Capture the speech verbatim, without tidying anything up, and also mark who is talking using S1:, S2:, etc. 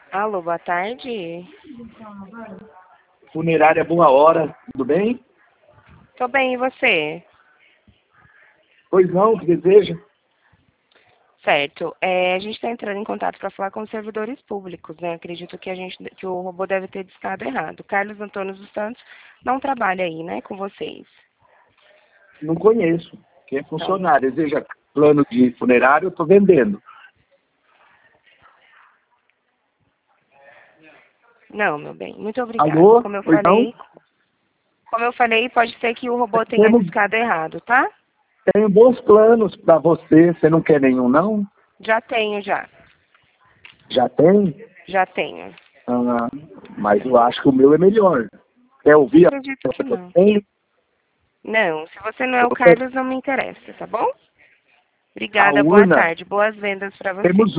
S1: Alô, boa tarde.
S2: Funerária Boa Hora, tudo bem?
S1: Tô bem, e você?
S2: Pois não, o que deseja?
S1: Certo. É, a gente está entrando em contato para falar com os servidores públicos, né? Acredito que a gente, que o robô deve ter discado errado. Carlos Antônio dos Santos não trabalha aí, né, com vocês.
S2: Não conheço. Quem é
S1: Então,
S2: funcionário? Deseja plano de funerário? Eu estou vendendo.
S1: não, meu bem. Muito obrigada.
S2: Alô?
S1: Como eu
S2: Pois não?
S1: falei, como eu falei, pode ser que o robô tenha
S2: Temos,
S1: discado errado, tá?
S2: tenho bons planos para você. Você não quer nenhum, não?
S1: Já tenho, já.
S2: Já tem?
S1: Já tenho.
S2: Ah, mas eu acho que o meu é melhor. Quer ouvir a
S1: Acredito que
S2: que eu
S1: não.
S2: tenho?
S1: Não, se você não é o
S2: Eu tenho
S1: Carlos, não me interessa, tá bom?
S2: a
S1: Obrigada, boa
S2: urna.
S1: tarde. Boas vendas para você.
S2: Temos